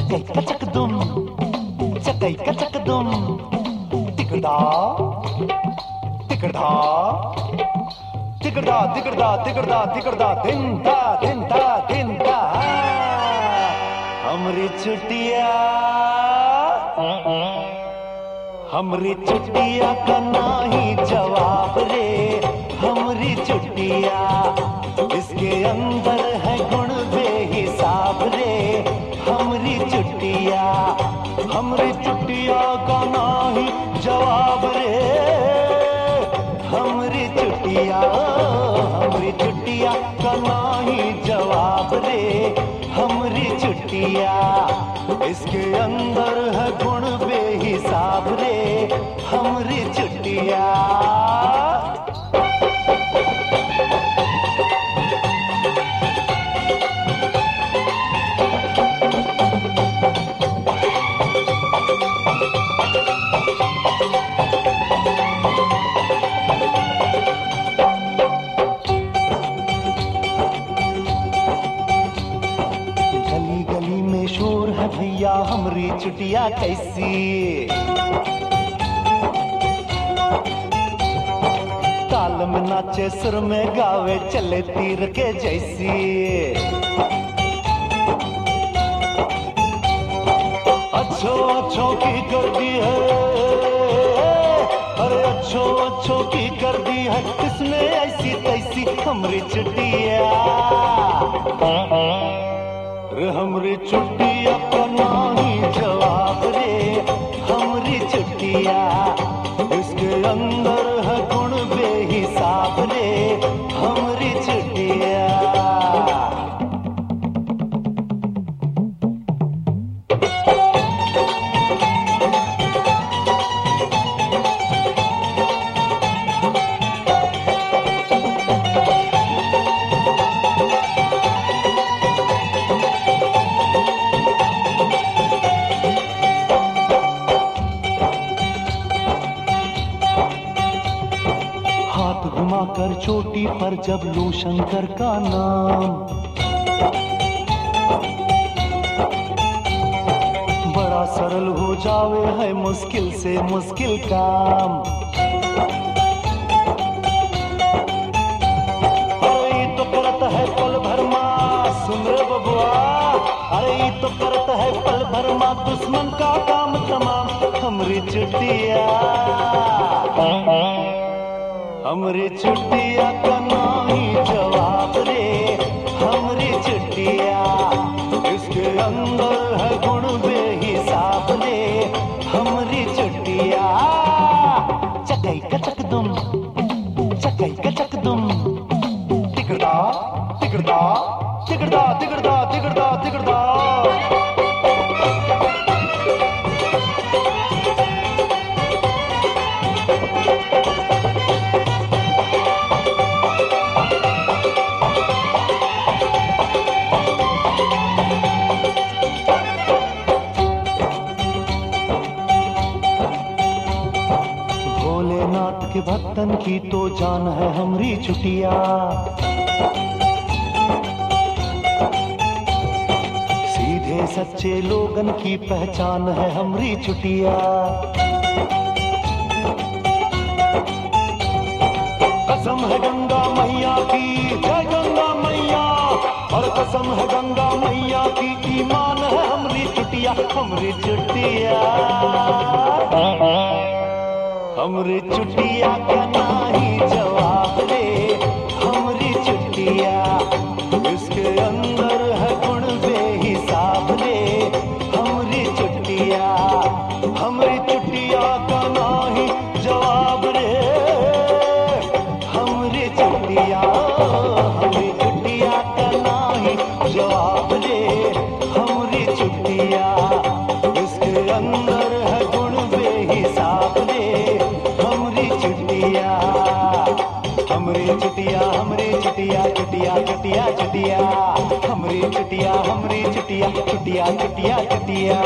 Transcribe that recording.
चकै कचक दुम, चकै कचक दुम, तिकड़ा तिकड़ा तिकड़ा तिकड़ा तिकड़ा तिकड़ा तिनता तिनता तिनता। हमरी चुटिया हमरी चुटिया का नाही जवाब रे, हमरी चुटिया इसके अंदर है गुण बेहिसाब रे, हमरी चुटिया का नाही जवाब रे, हमरी चुटिया का नाही जवाब रे, हमरी चुटिया इसके अंदर है गुण बेहिसाब रे, हमरी चुटिया। गली गली में शोर है भैया, हमरी चुटिया कैसी, ताल में नाचे सुर में गावे चले तीर के जैसी। अच्छो की कर दी है, अरे अच्छो की कर दी है, किसने ऐसी तैसी हमरी चुटिया, हमरी चुटिया का नाही जवाब रे, हमरी चुटिया इसके अंदर है गुण बेहिसाब रे, हमरी चुटिया। हाथ घुमाकर चोटी पर जब लूं शंकर का नाम, बड़ा सरल हो जावे है मुश्किल से मुश्किल काम। अरे ये तो करत है पल भर माँ, सुन रे बबुआ, अरे ये तो करत है पल भर माँ, दुश्मन का काम तमाम, हमरी चुटिया हमरी चुटिया का नाही जवाब रे, हमरी चुटिया इसके अंदर है गुण बेहिसाब रे, हमरी चुटिया। चकै कचक दुम, चकै कचक दुम, तिकड़ा तिकड़ा तिकड़ा तिकड़ा तिकड़ा तिकड़ा। भोलेनाथ के भक्तन की तो जान है हमरी चुटिया, सीधे सच्चे लोगन की पहचान है हमरी चुटिया। कसम है गंगा मैया की, जय गंगा मैया, और कसम है गंगा मैया की, ईमान है हमरी चुटिया, हमरी चुटिया हमरी चुटिया का नाही जवाब रे, हमरी चुटिया इसके अंदर है गुण बेहिसाब रे, हमरी चुटिया का नाही जवाब रे, हमरी चुटिया का नाही जवाब रे, हमरी चुटिया इसके अंदर है गुण बेहिसाब रे, हमरी चुटिया हमरी चुटिया हमरी चुटिया चुटिया चुटिया चुटिया, हमरी चुटिया चुटिया चुटिया चुटिया।